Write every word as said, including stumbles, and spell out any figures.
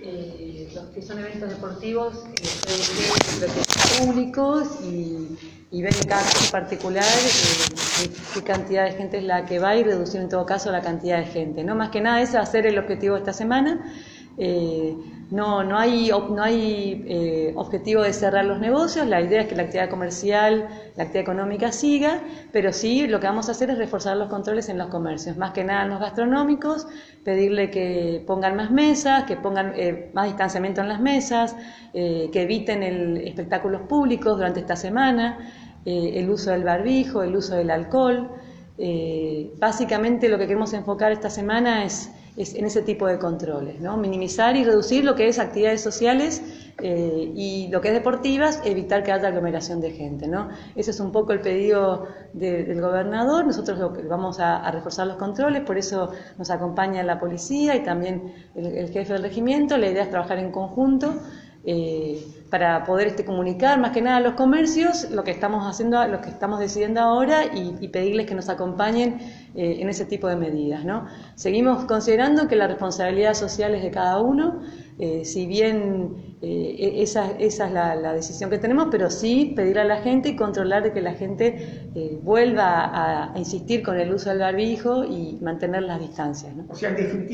eh, los que son eventos deportivos eh, públicos y, y ver en cada caso particular eh, qué cantidad de gente es la que va y reducir en todo caso la cantidad de gente, ¿no? Más que nada ese va a ser el objetivo de esta semana. Eh, no, no hay, no hay eh, objetivo de cerrar los negocios, la idea es que la actividad comercial, la actividad económica siga, pero sí lo que vamos a hacer es reforzar los controles en los comercios, más que nada en los gastronómicos, pedirle que pongan más mesas, que pongan eh, más distanciamiento en las mesas, eh, que eviten el espectáculos públicos durante esta semana, eh, el uso del barbijo, el uso del alcohol. Eh, básicamente lo que queremos enfocar esta semana es Es en ese tipo de controles, ¿no? Minimizar y reducir lo que es actividades sociales eh, y lo que es deportivas, evitar que haya aglomeración de gente, ¿no? Ese es un poco el pedido de, del gobernador. Nosotros lo que vamos a, a reforzar los controles, por eso nos acompaña la policía y también el, el jefe del regimiento. La idea es trabajar en conjunto eh, para poder este, comunicar más que nada a los comercios lo que estamos haciendo, lo que estamos decidiendo ahora y, y pedirles que nos acompañen eh, en ese tipo de medidas, ¿no? Seguimos considerando que la responsabilidad social es de cada uno, eh, si bien eh, esa, esa es la, la decisión que tenemos, pero sí pedir a la gente y controlar de que la gente eh, vuelva a, a insistir con el uso del barbijo y mantener las distancias, ¿no? O sea, en definitiva